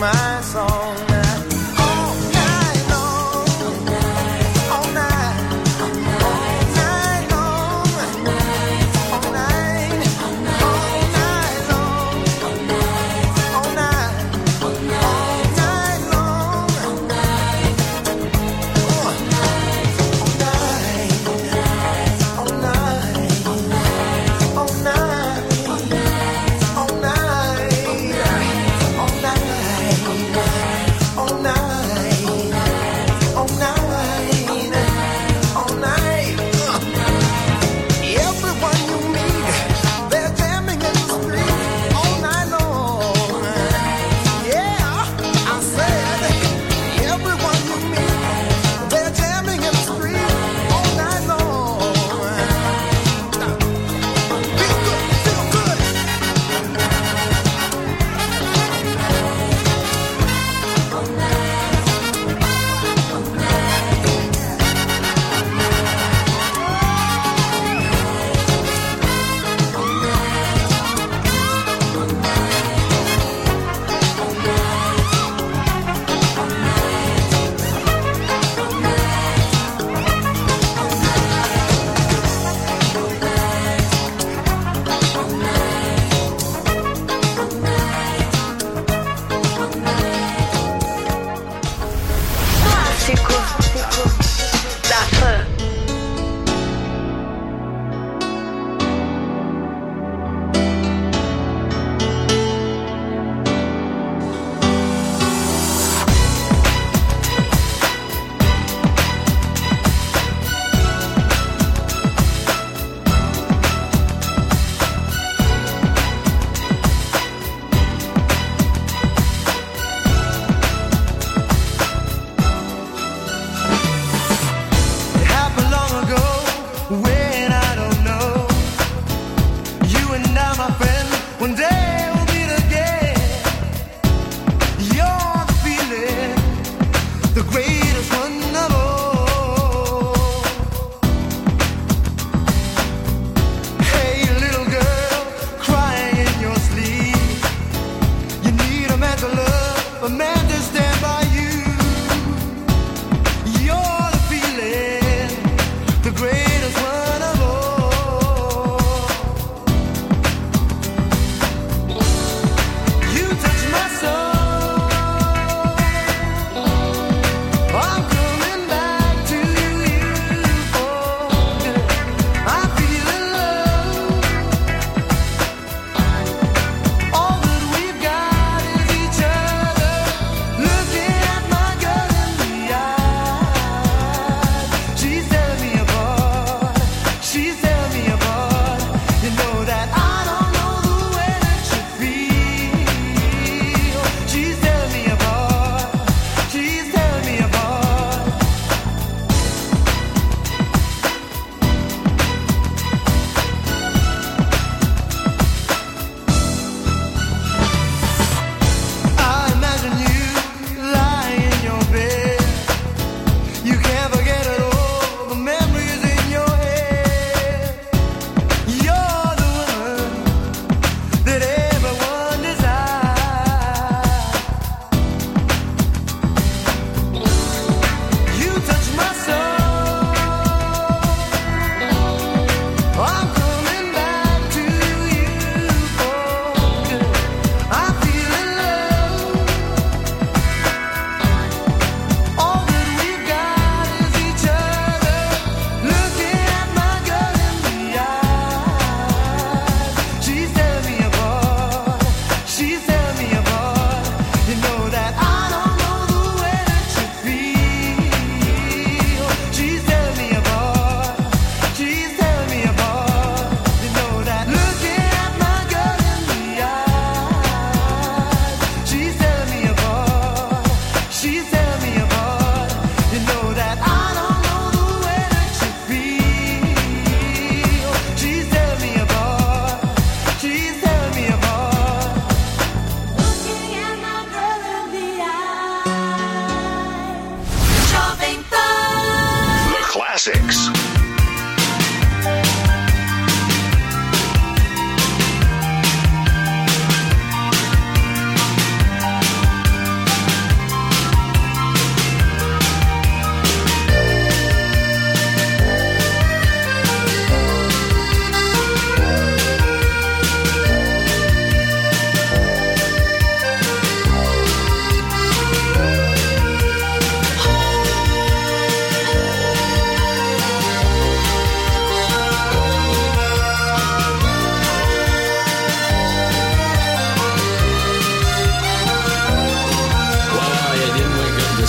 my song.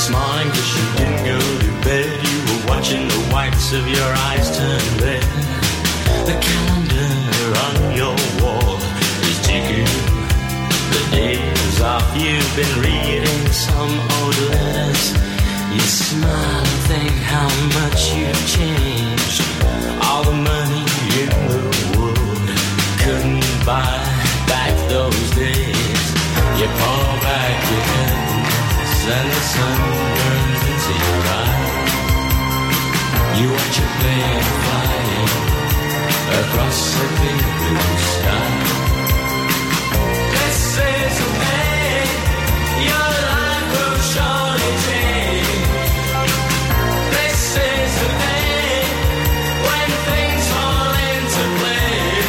this morning 'cause you didn't go to bed. You were watching the whites of your eyes turn red. The calendar on your wall is ticking the days off. You've been reading some old letters. You smile and think how much you've changed. All the money in the world couldn't buy back those days. You pull back your curtains and the sun burns into your eyes. You watch a plane flying across the big blue sky. This is the day your life will surely change. This is the day when things fall into place.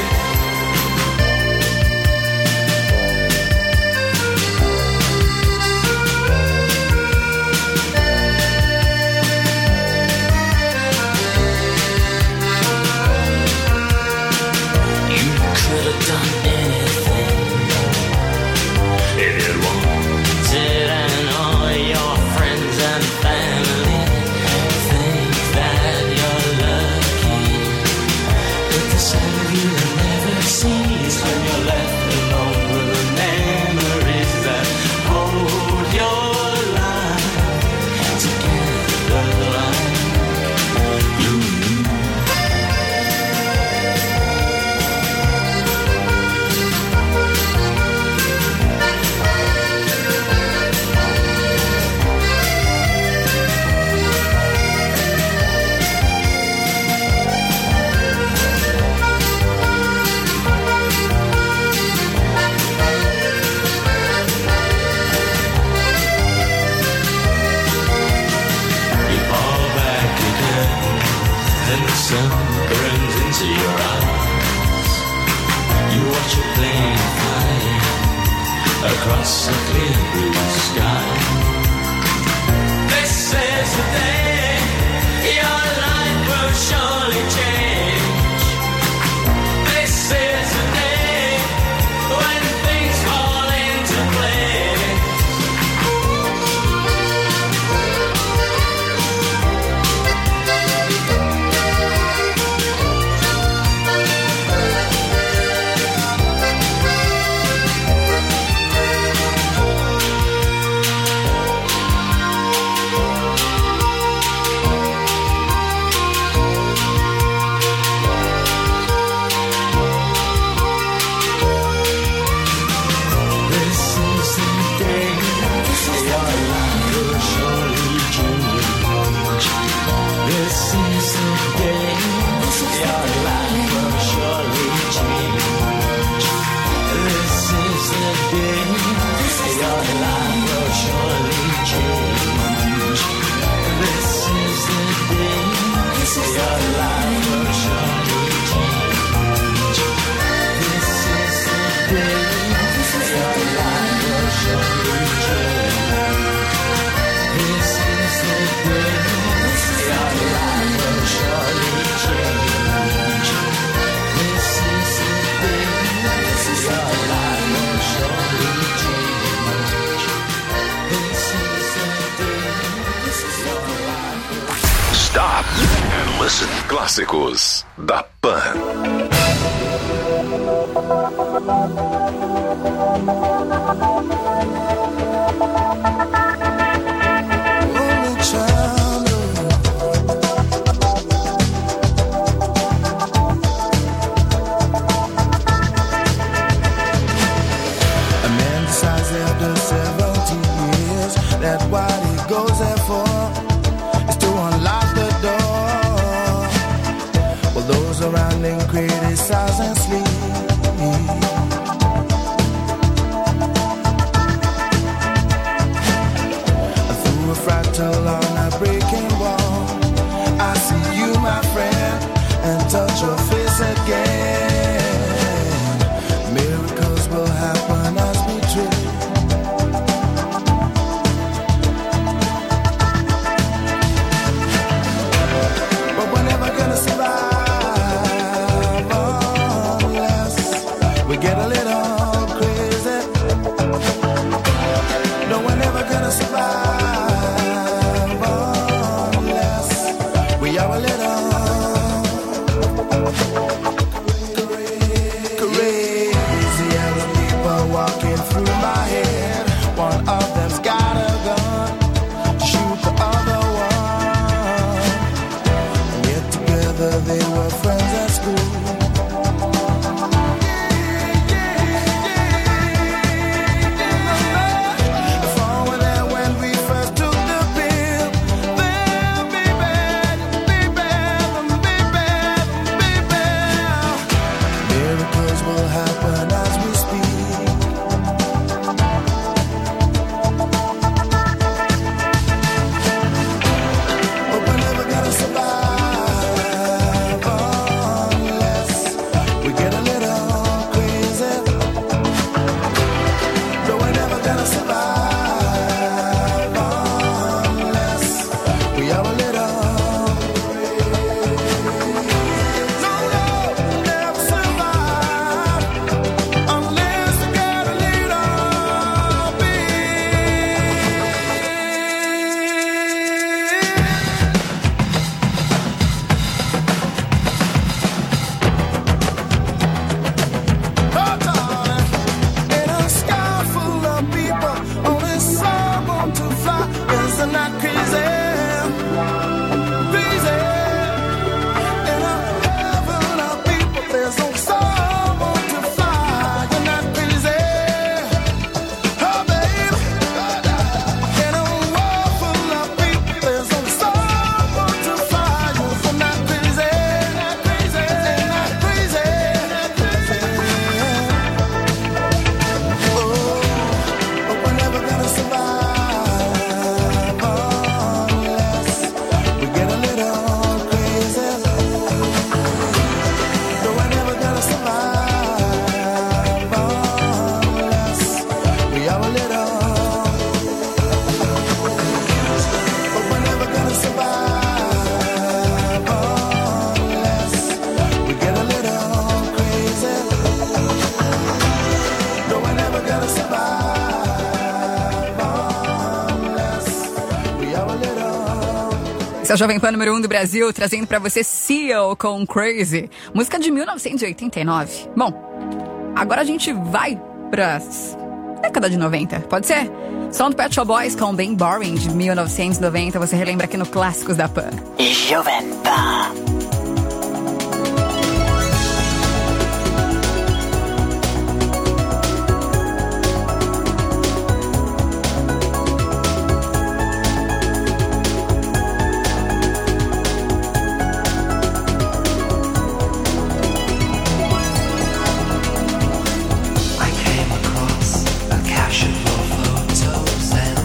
You could have done anything if you wanted, and all your friends and family think that you're lucky. But the side of you that never sees when you're left alone with the memories that hold your life together like glue. You pull back your curtain and the sun burns into your eyes. You watch a plane flying across a clear blue sky. This is the day your life will surely change. This is the day when things fall into place. This is the day your life will surely change. This is the day your life will surely change. This is the day your life will surely change. This is the day your life will surely change. This is the day your life will surely change. This is the day your life will surely change. This is the day your life will surely change. This is the day your life will. Stop and listen. Clássicos da Pan. Only child, a man decides after 70 years that what he goes there for is to unlock the door. Well, those around him criticize and sleep. Through a fractal on a breaking wall, I see you, my friend, and touch your face again. Miracles will happen as we dream. Esse é o Jovem Pan número 1 do Brasil, trazendo pra você Seal com Crazy, música de 1989. Bom, agora a gente vai pra década de 90, pode ser? Som do Pet Shop Boys com Bem Boring, de 1990, você relembra aqui no Clássicos da Pan. Jovem Pan.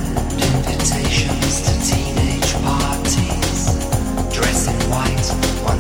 White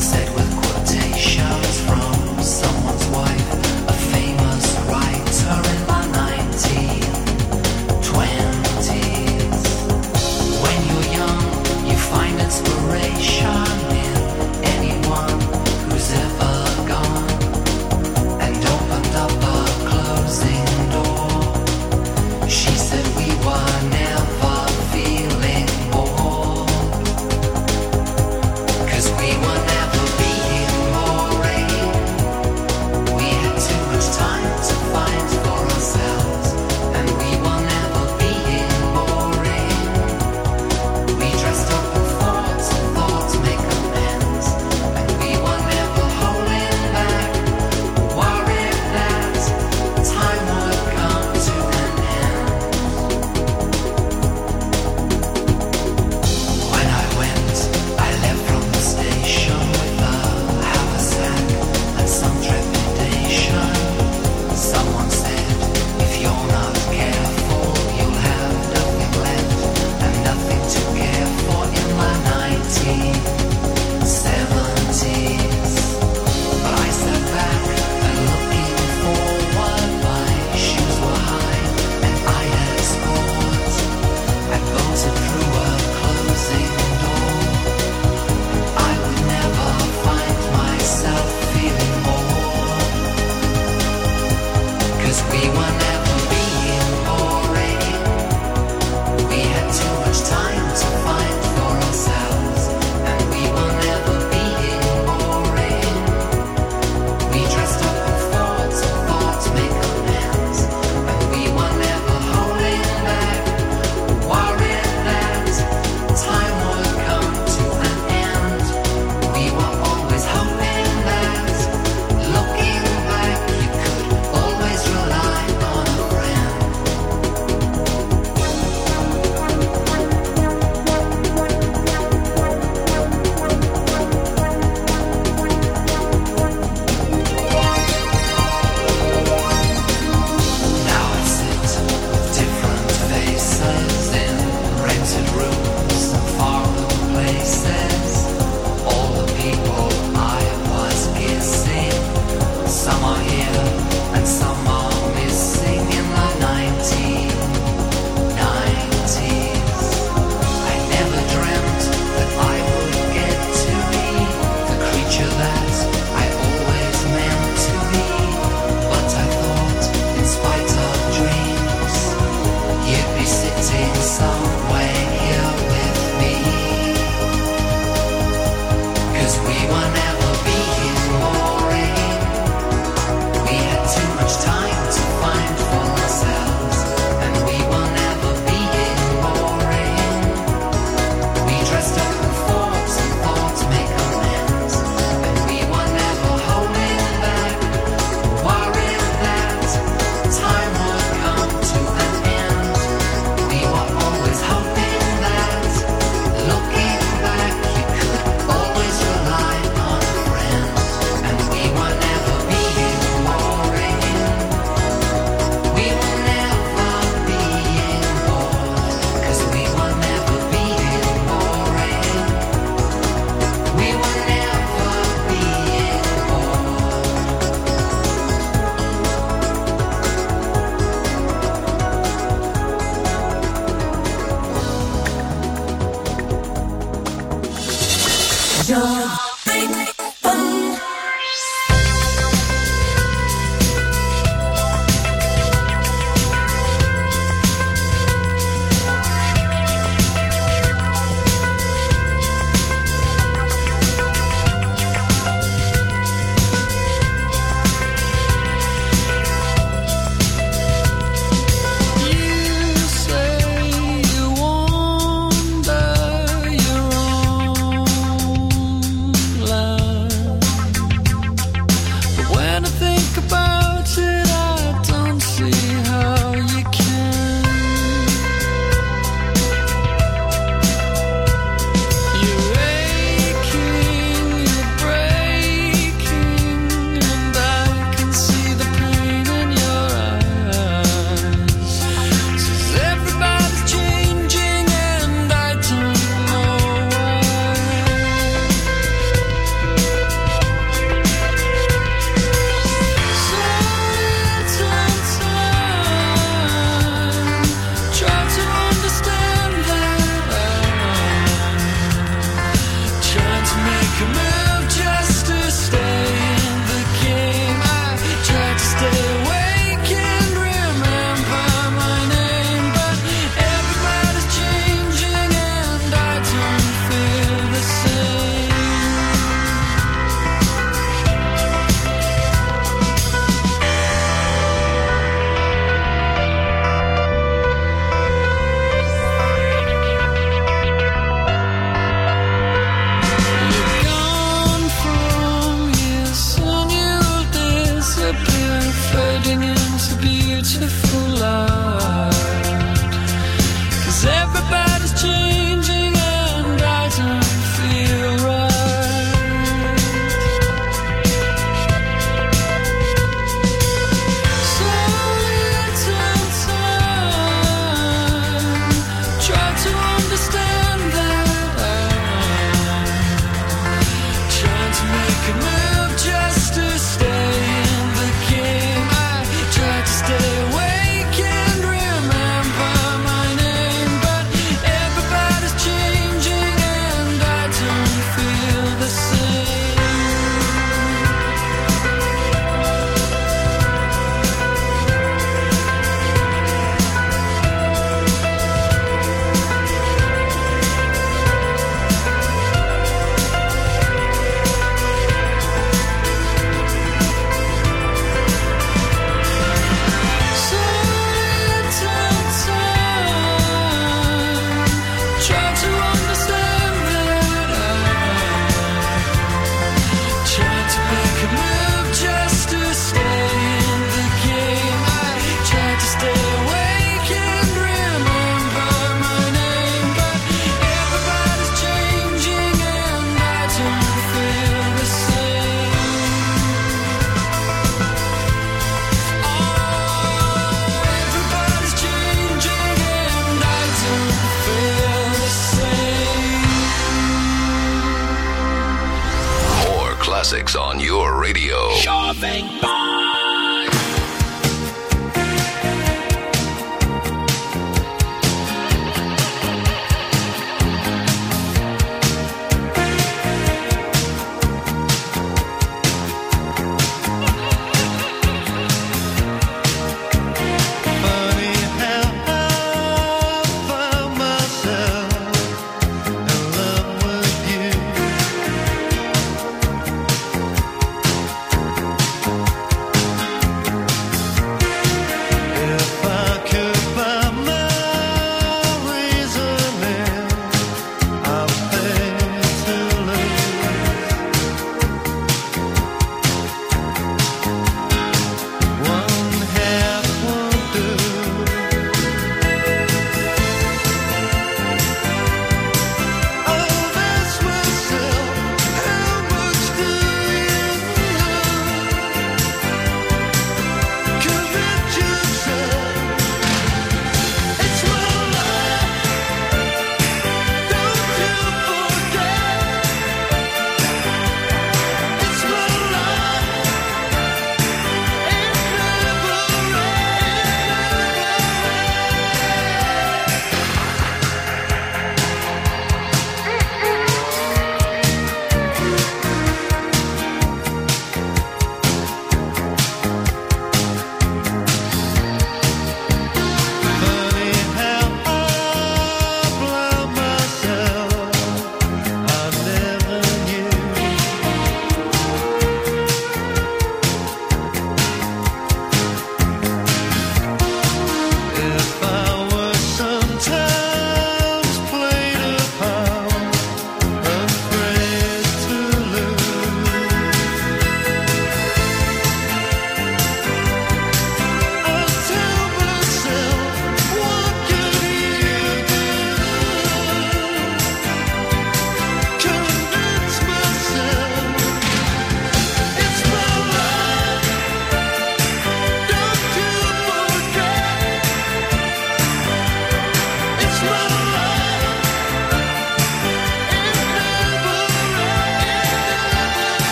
Classics on your radio. Jovem Pan.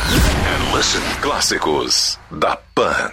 And listen. Clássicos da Pan.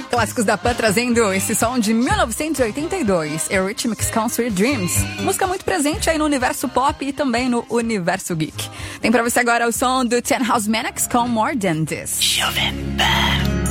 Clássicos da Pan trazendo esse som de 1982, Eurythmics com Sweet Dreams. Música muito presente aí no universo pop e também no universo geek. Tem pra você agora o som do Ten House Manics com More Than This. Jovem Pan.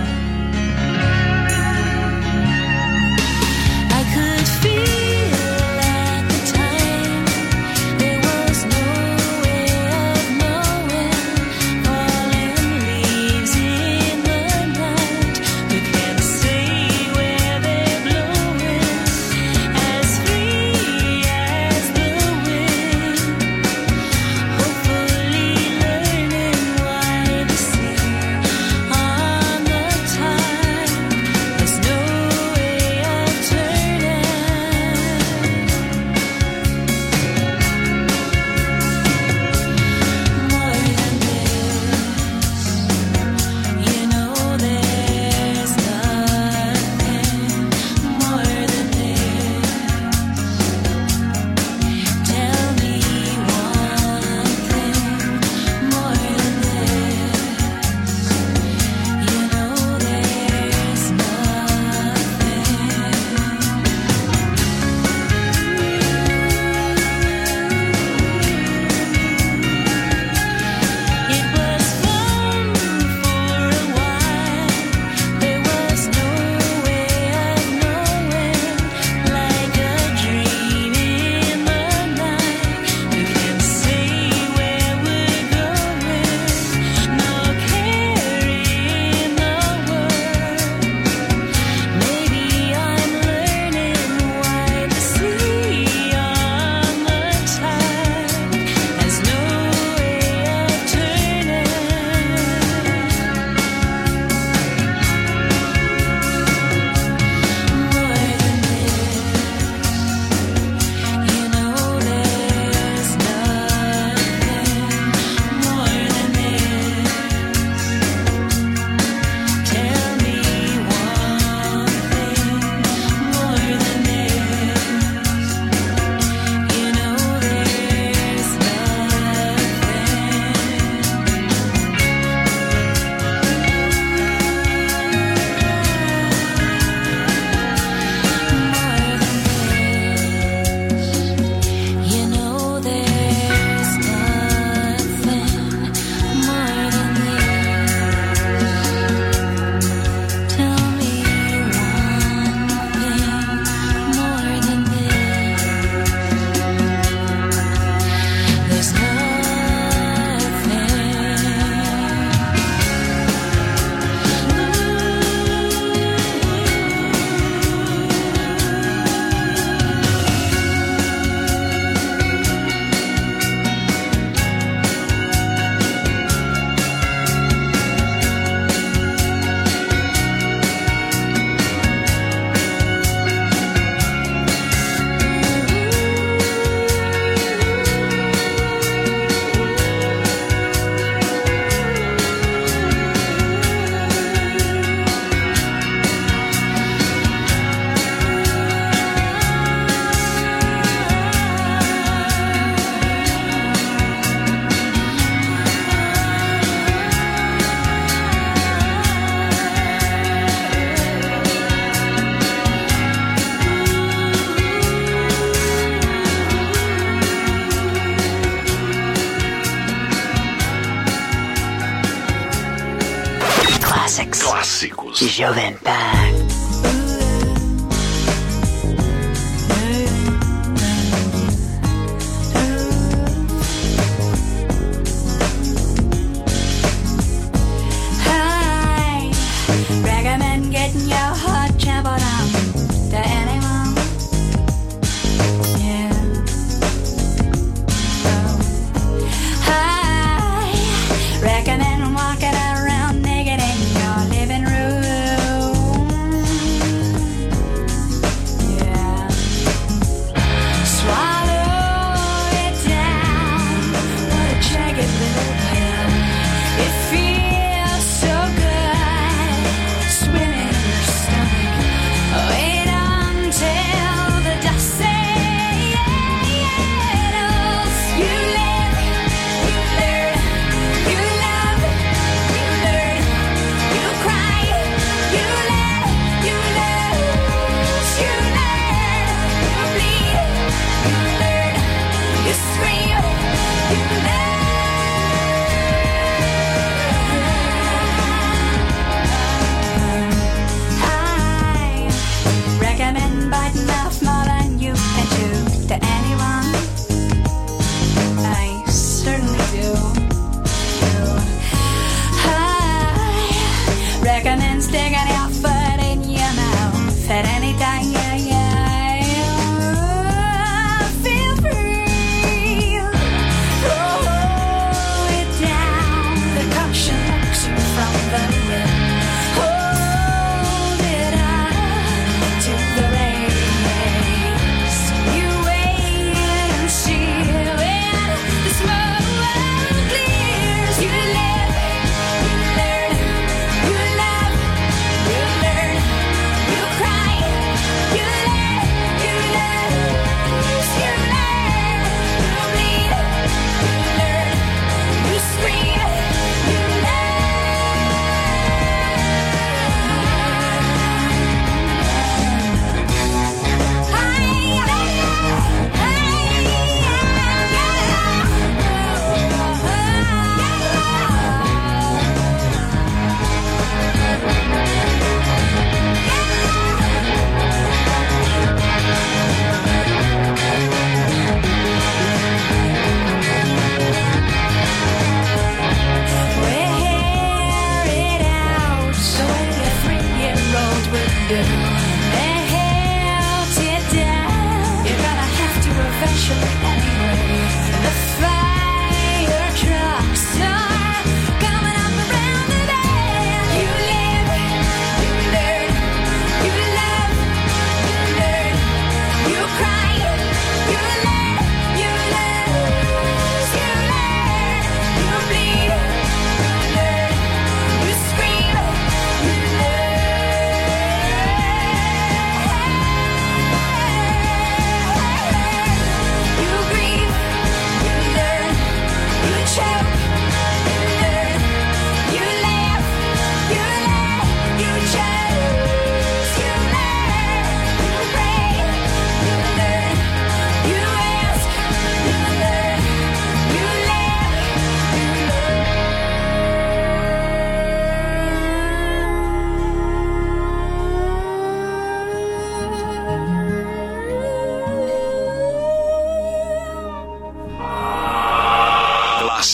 Clássicos. Jovem Pan. Recommend walking around naked in your living room.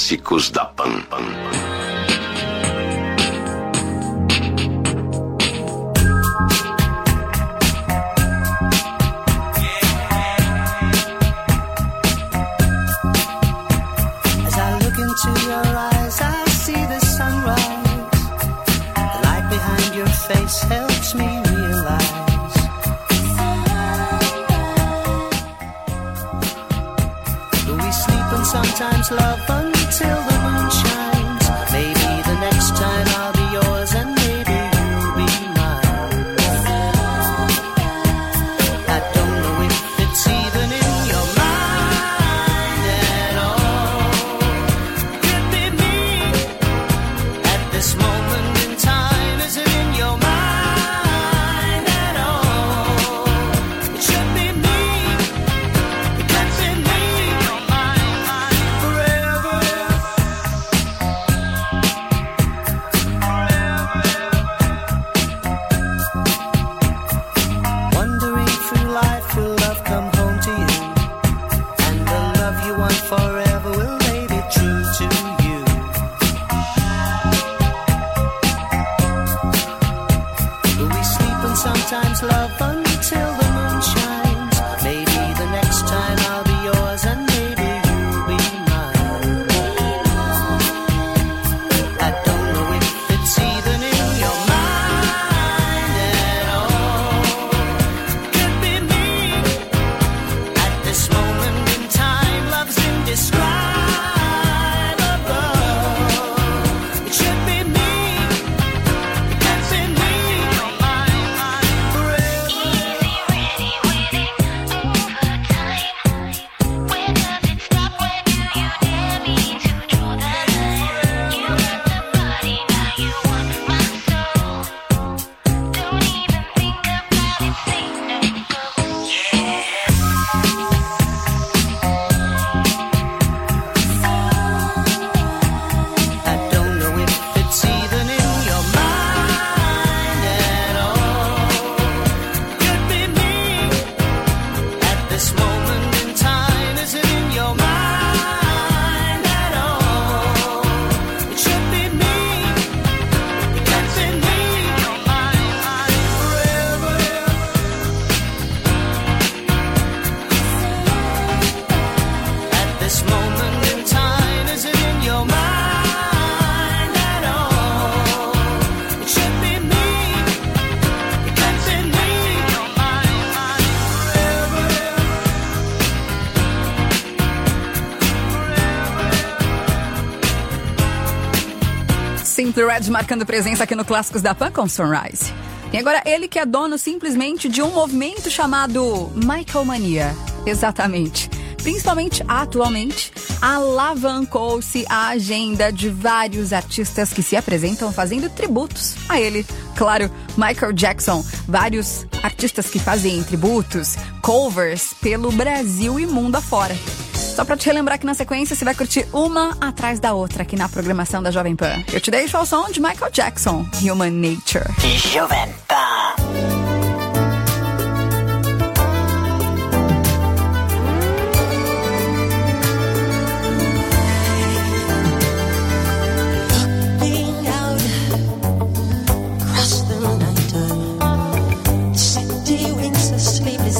Clássicos da Pan. As I look into your eyes, I see the sunrise. The light behind your face helps me realize. We sleep and sometimes love until the moon shines. Maybe the next time I'll be yours and maybe you'll be mine. I don't know if it's even in your mind at all. Could be me at this moment in time. Is it in your mind at all? It should be me. It can't be me. Forever. Wandering through life, will love come home to you? And the love you want forever, will they be true to you? Will we sleep and sometimes love until the moon shines? Maybe the next time I'll be yours and maybe you'll be mine. I don't know if it's even in your mind at all. Could be me at this moment in time. Love's indescribable. It should be me. It can't be me. Forever. I don't know if it's even in your mind at all. Could be me at this moment in time. Is it in your mind at all? It should be me. It can't be me. Forever. At this moment in time, is it in your mind at all? It should be me. It can't be me. Simply Red marcando presença aqui no Clássicos da Pan com Sunrise. E agora ele que é dono simplesmente de um movimento chamado Michael Mania. Exatamente. Principalmente atualmente, alavancou-se a agenda de vários artistas que se apresentam fazendo tributos a ele. Claro, Michael Jackson, vários artistas que fazem tributos, covers pelo Brasil e mundo afora. Só pra te relembrar que na sequência você vai curtir uma atrás da outra aqui na programação da Jovem Pan. Eu te deixo ao som de Michael Jackson, Human Nature. Jovem Pan. Looking out across the night, the city winks asleep as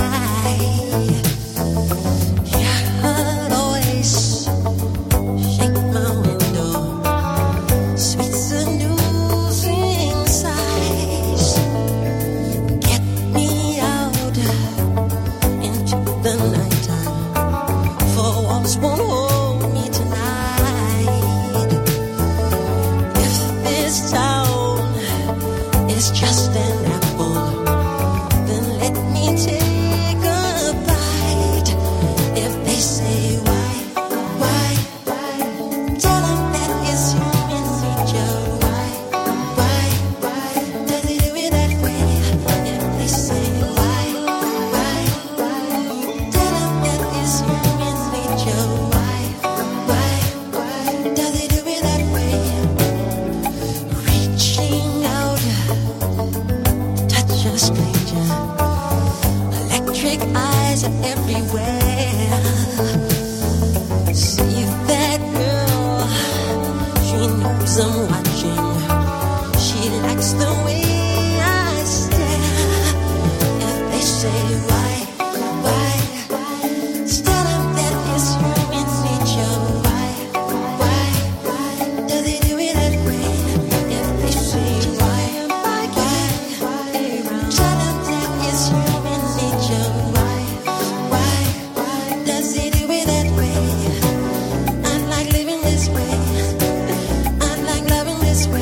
I'd always shake my window, sweet seducing sighs. Get me out into the nighttime, for walls won't hold me tonight. If this town is just an apple, then let me take a bite. If they say why, tell them that it's human nature. Why, does it do it that way? If they say why, tell them that it's human nature. Why, does it do it that way? Reaching out That's the way I stare. If they say why, still I'm that is human nature. Why does it do it that way? If they say why, still I'm that is human nature. Why does it do it that way? I like living this way. I like loving this way.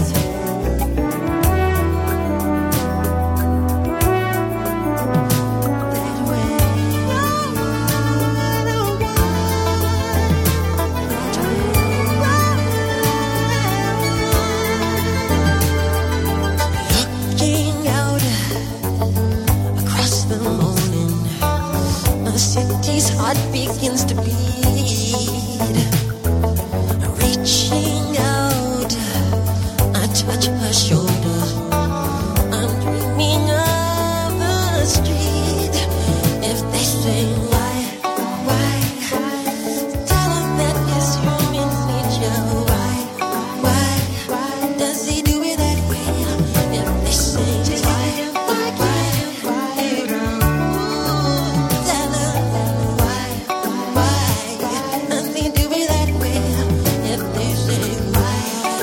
Looking out across the morning, the city's heart begins to beat. Reaching out, I touch her shoulder. I'm dreaming of a street. If they say why, tell them that it's human nature. Why does he do it that way? If they say why, tell them why does he do it that way? If they say why,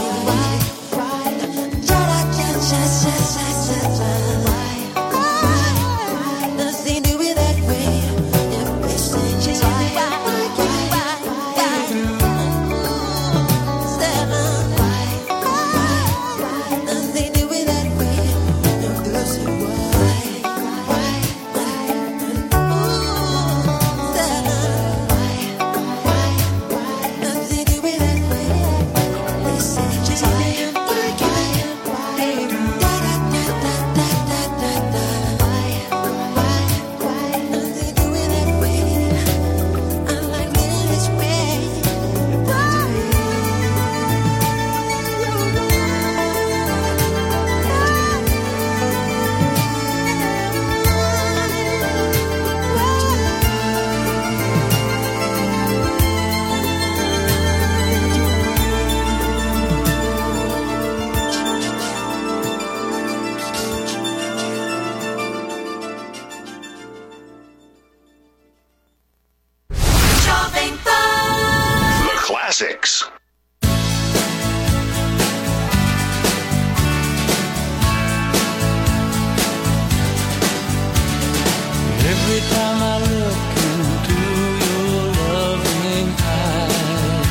does he do it that way? If they say does he do it that way? If they say does he do it that way? They say does he do it that way? I like living this way. The classics. Every time I look into your loving eyes,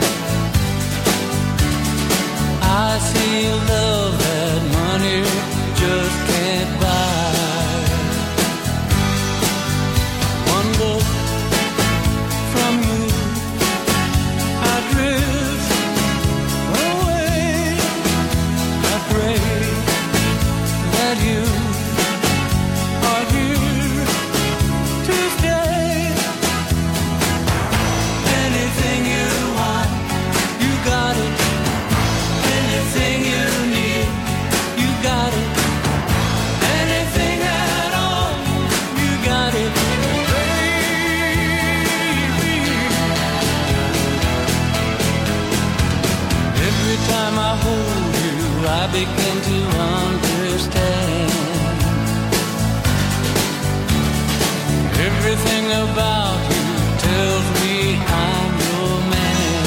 I see love that money just can't buy. One look from you, I drift away. I pray that you are here to stay. Anything you want, you got it. Anything you need, you got it. Anything at all, you got it, baby. Every time I hold you, I begin to understand. Everything about you tells me I'm your man.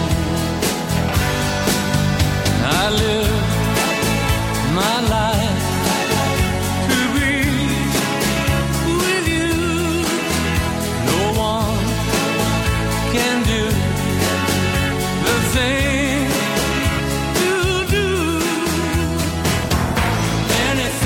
I live my life to be with you. No one can do the thing you do. Anything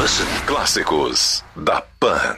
listen. Clássicos da Pan.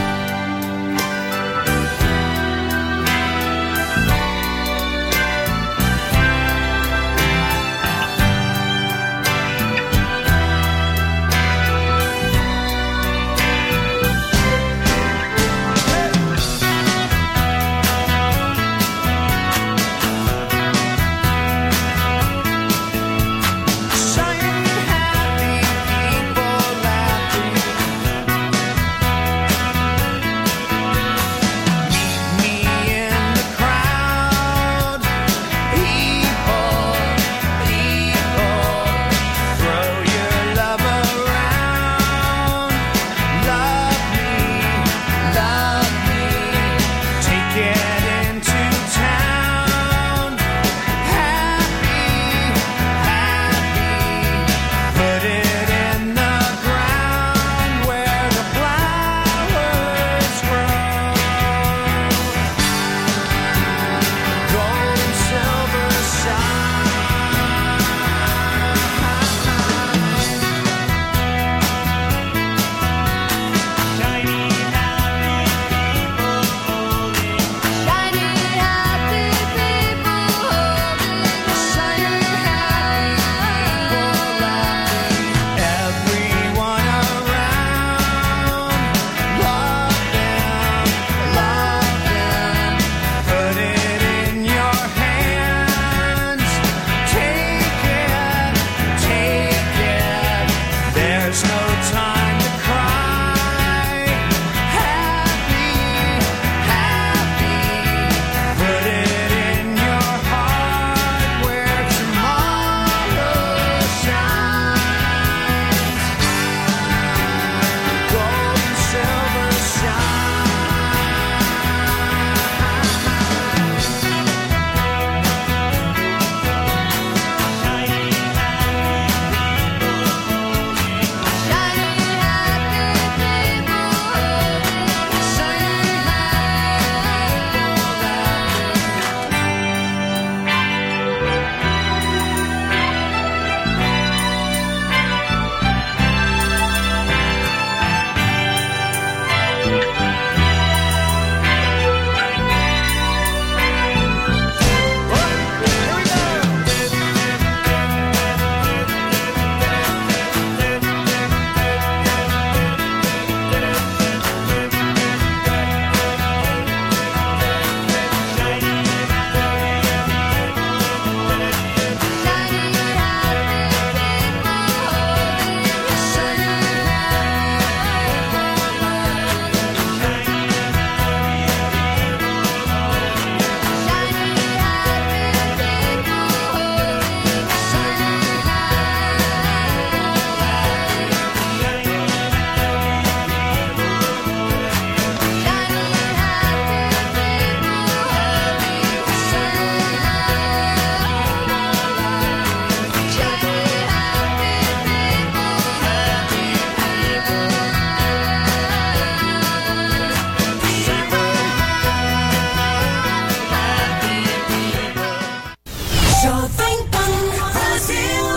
Jovem Pan Brasil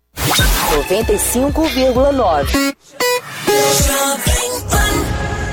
95,9. Jovem Pan.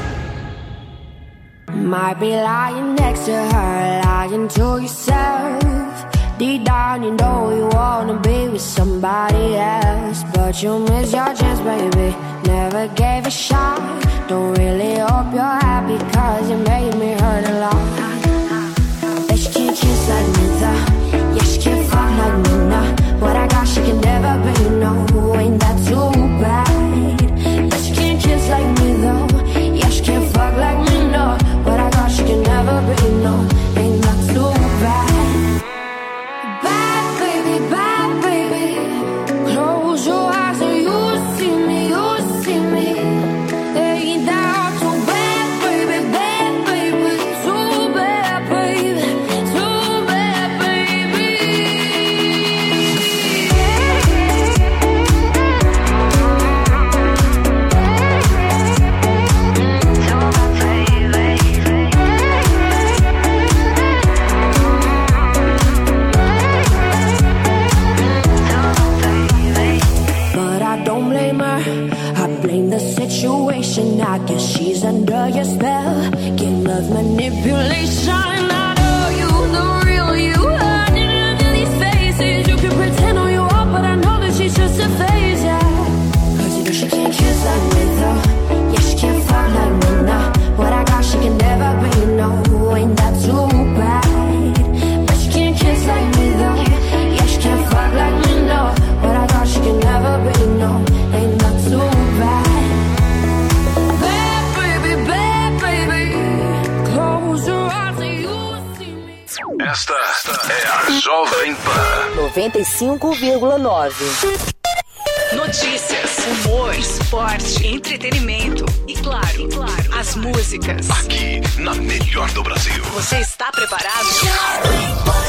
Might be lying next to her, lying to yourself. Deep down you know you wanna be with somebody else, but you miss your chance, baby. Never gave a shot. Don't really hope you're happy, cause you made me hurt a lot. Bet she can't kiss like me though. Yeah, she can't fuck like me, no. What I got she can never be, no. Ain't that too bad? Bet she can't kiss like me though. Yeah, she can't fuck like me, no. What I got she can never be, no. Ain't that too bad? Bad baby, close your eyes and you'll see me, you'll see me. Ain't that in the situation. I guess she's under your spell. Get love manipulation. I know you, the real you. Hiding under these faces. You can pretend all you want, but I know that she's just a phase, yeah. Cause you know she can't kiss like me, though. Yeah, she can't fuck like me, nah. What I got, she can never be, no. Ain't that too bad? But she can't kiss like me, though. Yeah, she can't fuck like me, no. What I got, she can never be, no. Ain't that too bad? Bad baby. Close your eyes and you'll see me. Esta é a Jovem Pan 95,9. Notícias, humor, esporte, entretenimento e claro, as músicas. aqui na melhor do Brasil. Você está preparado?